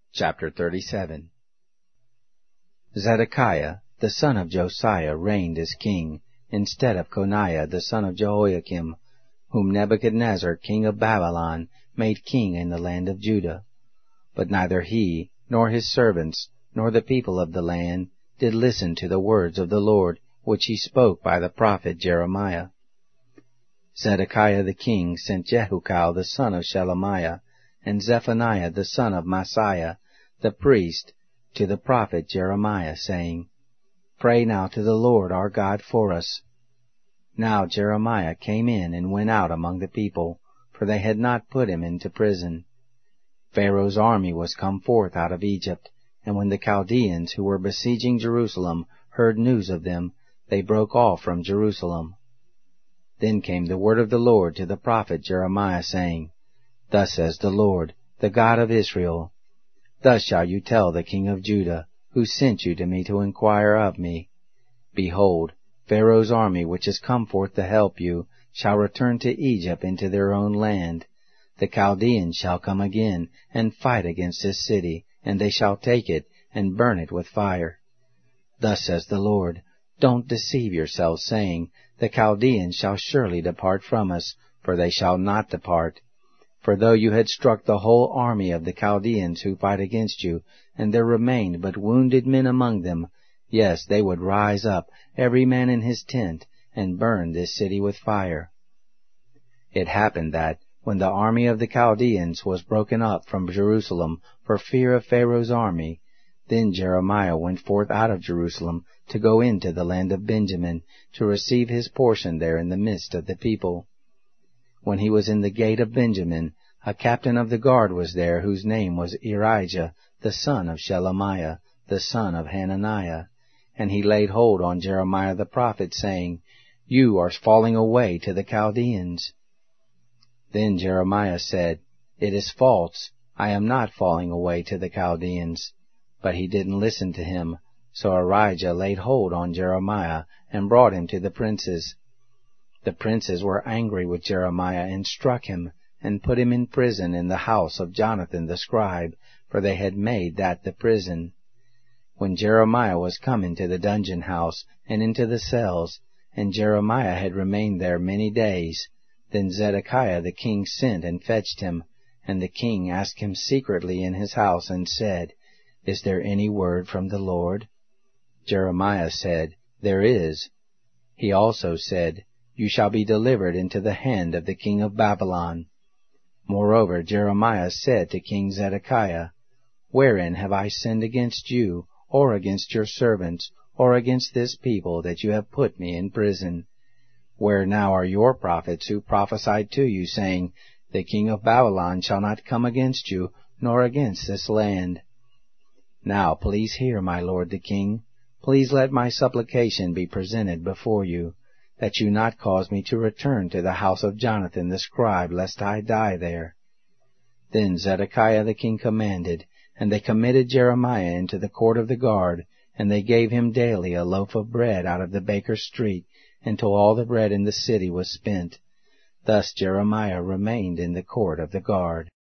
Chapter 37. Zedekiah, the son of Josiah, reigned as king, instead of Coniah, the son of Jehoiakim, whom Nebuchadnezzar, king of Babylon, made king in the land of Judah. But neither he, nor his servants, nor the people of the land, did listen to the words of the Lord, which he spoke by the prophet Jeremiah. Zedekiah the king sent Jehukal the son of Shelemiah, and Zephaniah the son of Maaseiah, the priest, to the prophet Jeremiah, saying, Pray now to the Lord our God for us. Now Jeremiah came in and went out among the people, for they had not put him into prison. Pharaoh's army was come forth out of Egypt, and when the Chaldeans who were besieging Jerusalem heard news of them, they broke off from Jerusalem. Then came the word of the Lord to the prophet Jeremiah, saying, Thus says the Lord, the God of Israel, Thus shall you tell the king of Judah, who sent you to me to inquire of me. Behold, Pharaoh's army, which has come forth to help you, shall return to Egypt into their own land. The Chaldeans shall come again, and fight against this city, and they shall take it, and burn it with fire. Thus says the Lord, Don't deceive yourselves, saying, The Chaldeans shall surely depart from us, for they shall not depart. For though you had struck the whole army of the Chaldeans who fight against you, and there remained but wounded men among them, yes, they would rise up, every man in his tent, and burn this city with fire. It happened that, when the army of the Chaldeans was broken up from Jerusalem for fear of Pharaoh's army, then Jeremiah went forth out of Jerusalem to go into the land of Benjamin, to receive his portion there in the midst of the people. When he was in the gate of Benjamin, a captain of the guard was there, whose name was Irijah, the son of Shelemiah, the son of Hananiah. And he laid hold on Jeremiah the prophet, saying, You are falling away to the Chaldeans. Then Jeremiah said, It is false, I am not falling away to the Chaldeans. But he didn't listen to him, so Irijah laid hold on Jeremiah, and brought him to the princes. The princes were angry with Jeremiah, and struck him, and put him in prison in the house of Jonathan the scribe, for they had made that the prison. When Jeremiah was come into the dungeon house, and into the cells, and Jeremiah had remained there many days, then Zedekiah the king sent and fetched him, and the king asked him secretly in his house, and said, Is there any word from the Lord? Jeremiah said, There is. He also said, You shall be delivered into the hand of the king of Babylon. Moreover, Jeremiah said to King Zedekiah, Wherein have I sinned against you, or against your servants, or against this people, that you have put me in prison? Where now are your prophets who prophesied to you, saying, The king of Babylon shall not come against you, nor against this land? Now please hear, my lord the king. Please let my supplication be presented before you, that you not cause me to return to the house of Jonathan the scribe, lest I die there. Then Zedekiah the king commanded, and they committed Jeremiah into the court of the guard, and they gave him daily a loaf of bread out of the baker's street, until all the bread in the city was spent. Thus Jeremiah remained in the court of the guard.